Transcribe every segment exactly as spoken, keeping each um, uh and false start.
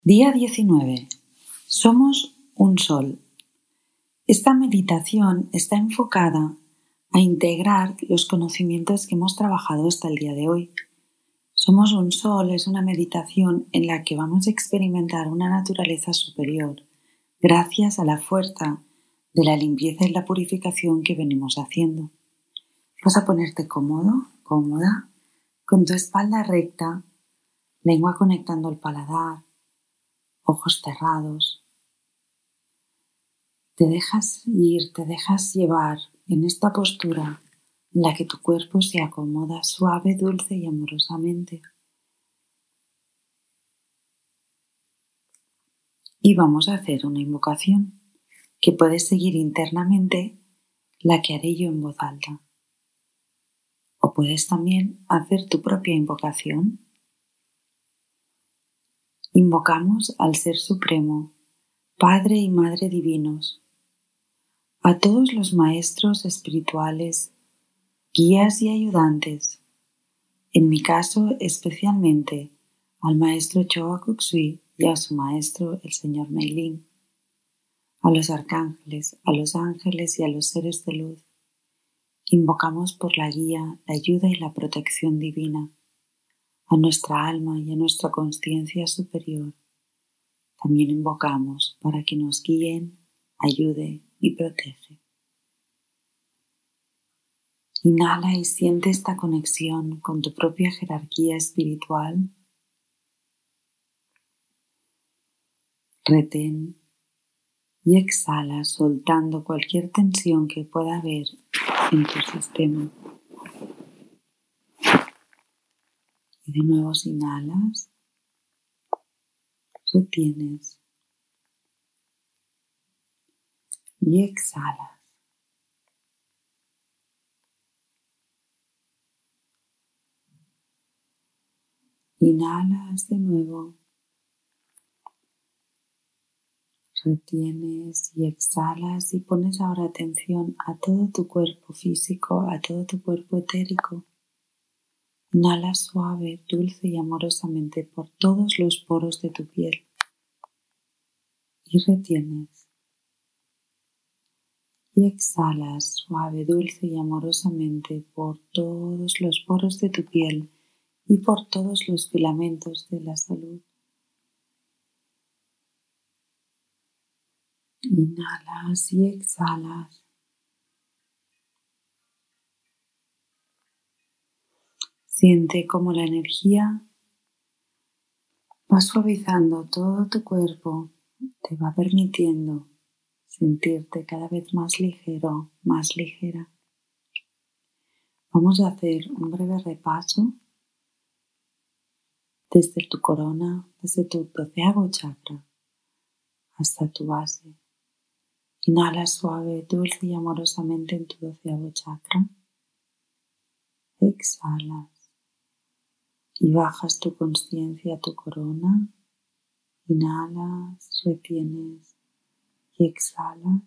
Día diecinueve. Somos un sol. Esta meditación está enfocada a integrar los conocimientos que hemos trabajado hasta el día de hoy. Somos un sol es una meditación en la que vamos a experimentar una naturaleza superior gracias a la fuerza de la limpieza y la purificación que venimos haciendo. Vas a ponerte cómodo, cómoda, con tu espalda recta, lengua conectando el paladar, ojos cerrados. Te dejas ir, te dejas llevar en esta postura en la que tu cuerpo se acomoda suave, dulce y amorosamente. Y vamos a hacer una invocación que puedes seguir internamente, la que haré yo en voz alta. O puedes también hacer tu propia invocación. Invocamos al Ser Supremo, Padre y Madre divinos, a todos los maestros espirituales, guías y ayudantes, en mi caso especialmente al maestro Choa Kuk Sui y a su maestro el señor Mei Ling, a los arcángeles, a los ángeles y a los seres de luz. Invocamos por la guía, la ayuda y la protección divina, a nuestra alma y a nuestra consciencia superior. También invocamos para que nos guíen, ayude y protege. Inhala y siente esta conexión con tu propia jerarquía espiritual. Retén y exhala soltando cualquier tensión que pueda haber en tu sistema. Y de nuevo inhalas, retienes y exhalas. Inhalas de nuevo, retienes y exhalas y pones ahora atención a todo tu cuerpo físico, a todo tu cuerpo etérico. Inhala suave, dulce y amorosamente por todos los poros de tu piel y retienes. Y exhalas suave, dulce y amorosamente por todos los poros de tu piel y por todos los filamentos de la salud. Inhalas y exhalas. Siente cómo la energía va suavizando todo tu cuerpo, te va permitiendo sentirte cada vez más ligero, más ligera. Vamos a hacer un breve repaso desde tu corona, desde tu doceavo chakra hasta tu base. Inhala suave, dulce y amorosamente en tu doceavo chakra. Exhalas y bajas tu conciencia a tu corona. Inhalas, retienes y exhalas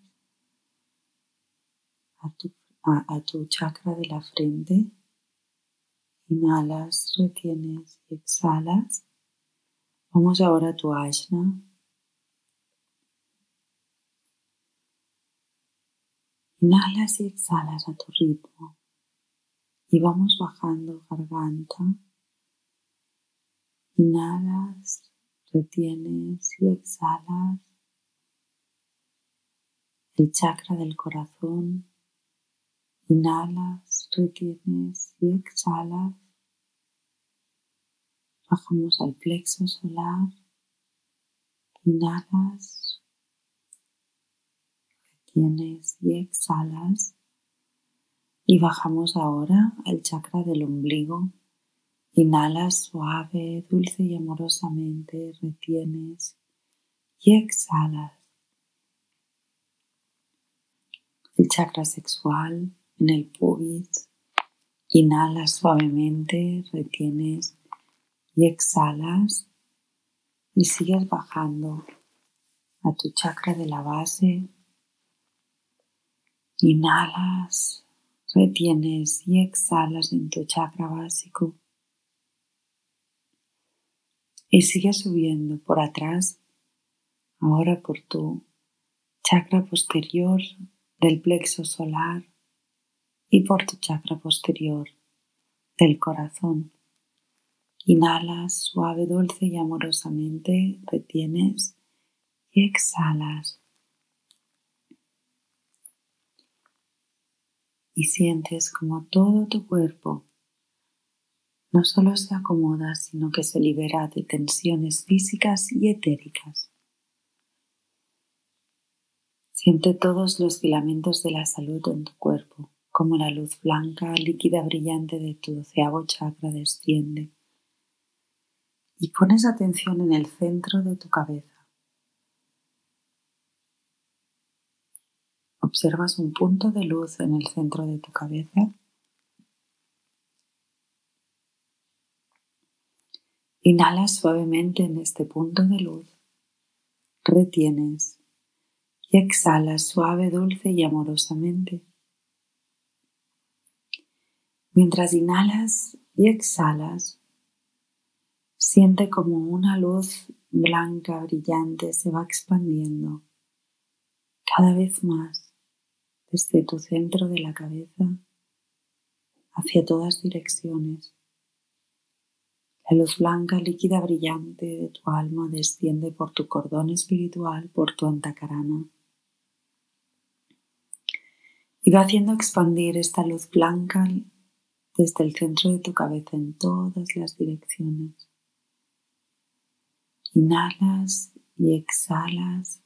a tu, a, a tu chakra de la frente. Inhalas, retienes y exhalas. Vamos ahora a tu ajna. Inhalas y exhalas a tu ritmo. Y vamos bajando garganta. Inhalas, retienes y exhalas. El chakra del corazón. Inhalas, retienes y exhalas. Bajamos al plexo solar. Inhalas, retienes y exhalas. Y bajamos ahora al chakra del ombligo. Inhalas suave, dulce y amorosamente, retienes y exhalas. El chakra sexual en el pubis. Inhalas suavemente, retienes y exhalas. Y sigues bajando a tu chakra de la base. Inhalas, retienes y exhalas en tu chakra básico. Y sigue subiendo por atrás, ahora por tu chakra posterior del plexo solar y por tu chakra posterior del corazón. Inhalas suave, dulce y amorosamente, retienes y exhalas. Y sientes como todo tu cuerpo no solo se acomoda, sino que se libera de tensiones físicas y etéricas. Siente todos los filamentos de la salud en tu cuerpo, como la luz blanca, líquida, brillante de tu doceavo chakra desciende. Y pones atención en el centro de tu cabeza. Observas un punto de luz en el centro de tu cabeza. Inhalas suavemente en este punto de luz. Retienes y exhalas suave, dulce y amorosamente. Mientras inhalas y exhalas, siente como una luz blanca, brillante, se va expandiendo cada vez más desde tu centro de la cabeza hacia todas direcciones. La luz blanca, líquida, brillante de tu alma desciende por tu cordón espiritual, por tu antakarana, y va haciendo expandir esta luz blanca desde el centro de tu cabeza en todas las direcciones. Inhalas y exhalas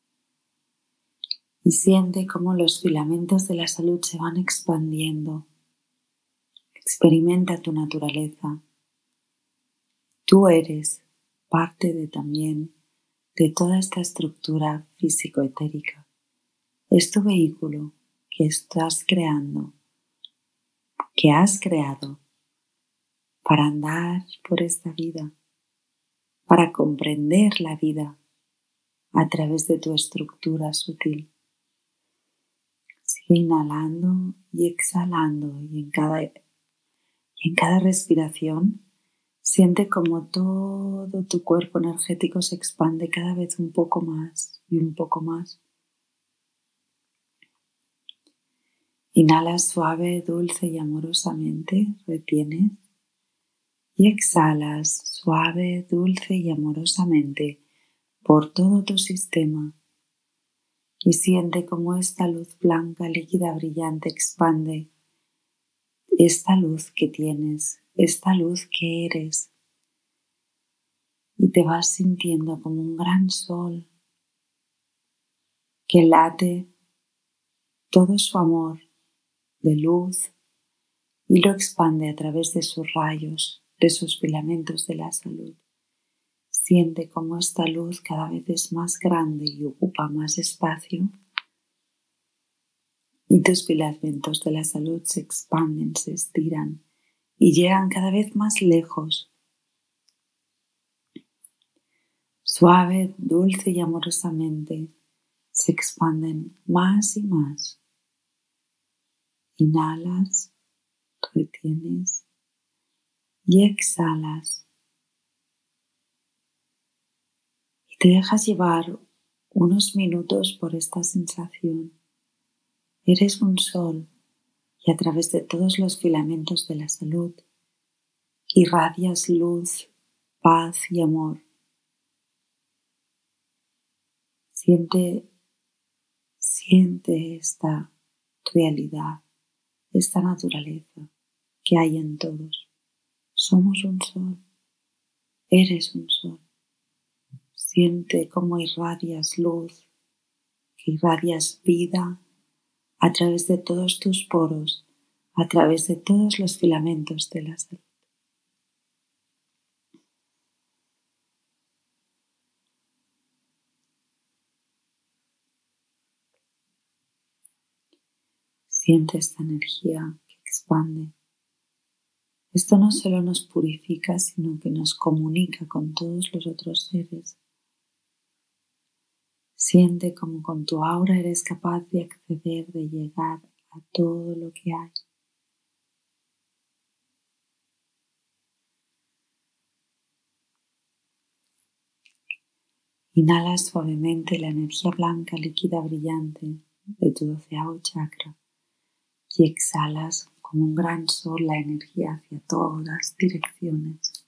y siente cómo los filamentos de la salud se van expandiendo. Experimenta tu naturaleza. Tú eres parte de también de toda esta estructura físico-etérica. Es tu vehículo que estás creando, que has creado para andar por esta vida, para comprender la vida a través de tu estructura sutil. Sigue inhalando y exhalando y en cada, y en cada respiración siente como todo tu cuerpo energético se expande cada vez un poco más y un poco más. Inhalas suave, dulce y amorosamente, retienes y exhalas suave, dulce y amorosamente por todo tu sistema y siente cómo esta luz blanca, líquida, brillante expande esta luz que tienes, esta luz que eres, y te vas sintiendo como un gran sol que late todo su amor de luz y lo expande a través de sus rayos, de sus filamentos de la salud. Siente cómo esta luz cada vez es más grande y ocupa más espacio y tus filamentos de la salud se expanden, se estiran y llegan cada vez más lejos. Suave, dulce y amorosamente se expanden más y más. Inhalas, retienes y exhalas. Y te dejas llevar unos minutos por esta sensación. Eres un sol y a través de todos los filamentos de la salud irradias luz, paz y amor. Siente, siente esta realidad, esta naturaleza que hay en todos. Somos un sol, eres un sol. Siente cómo irradias luz, que irradias vida a través de todos tus poros, a través de todos los filamentos de la salud. Siente esta energía que expande. Esto no solo nos purifica, sino que nos comunica con todos los otros seres. Siente como con tu aura eres capaz de acceder, de llegar a todo lo que hay. Inhala suavemente la energía blanca, líquida, brillante de tu doceavo chakra y exhalas como un gran sol la energía hacia todas direcciones.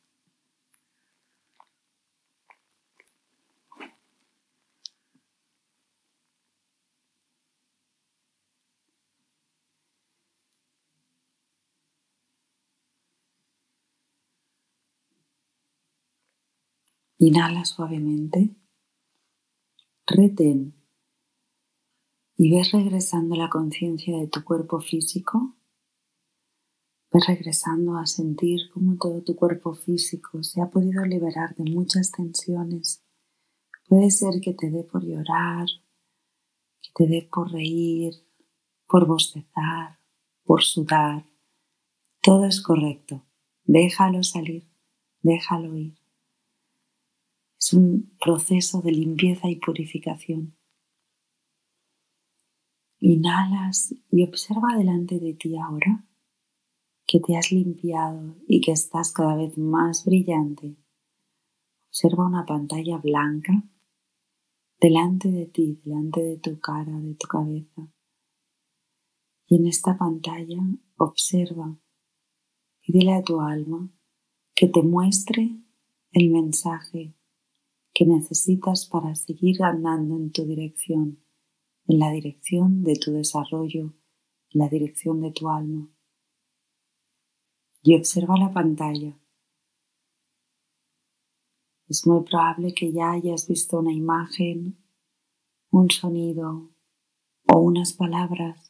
Inhala suavemente, retén y ves regresando la conciencia de tu cuerpo físico. Ves regresando a sentir cómo todo tu cuerpo físico se ha podido liberar de muchas tensiones. Puede ser que te dé por llorar, que te dé por reír, por bostezar, por sudar. Todo es correcto. Déjalo salir, déjalo ir. Es un proceso de limpieza y purificación. Inhalas y observa delante de ti ahora que te has limpiado y que estás cada vez más brillante. Observa una pantalla blanca delante de ti, delante de tu cara, de tu cabeza. Y en esta pantalla observa, pídele a tu alma que te muestre el mensaje que necesitas para seguir andando en tu dirección, en la dirección de tu desarrollo, en la dirección de tu alma. Y observa la pantalla. Es muy probable que ya hayas visto una imagen, un sonido o unas palabras.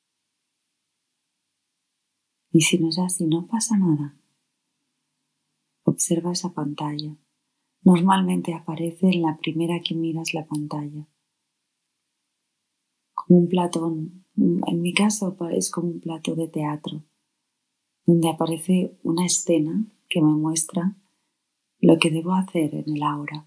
Y si no es así, no pasa nada. Observa esa pantalla. Normalmente aparece en la primera que miras la pantalla. Como un platón. En mi caso es como un plato de teatro, donde aparece una escena que me muestra lo que debo hacer en el ahora.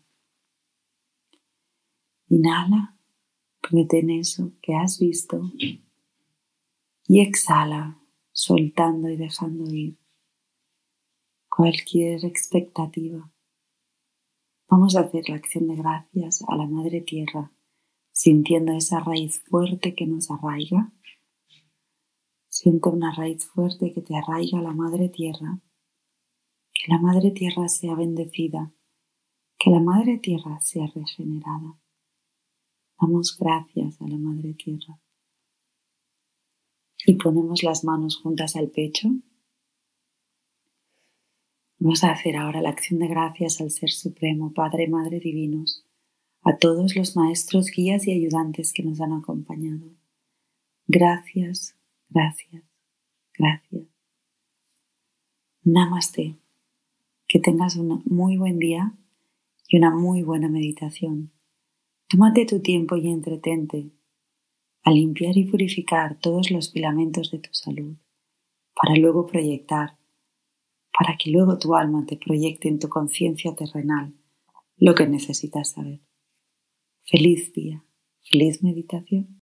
Inhala, retén eso que has visto y exhala, soltando y dejando ir cualquier expectativa. Vamos a hacer la acción de gracias a la Madre Tierra, sintiendo esa raíz fuerte que nos arraiga. Siente una raíz fuerte que te arraiga a la Madre Tierra. Que la Madre Tierra sea bendecida, que la Madre Tierra sea regenerada. Damos gracias a la Madre Tierra. Y ponemos las manos juntas al pecho. Vamos a hacer ahora la acción de gracias al Ser Supremo, Padre y Madre Divinos, a todos los maestros, guías y ayudantes que nos han acompañado. Gracias, gracias, gracias. Namaste. Que tengas un muy buen día y una muy buena meditación. Tómate tu tiempo y entretente a limpiar y purificar todos los filamentos de tu salud para luego proyectar, para que luego tu alma te proyecte en tu conciencia terrenal lo que necesitas saber. Feliz día, feliz meditación.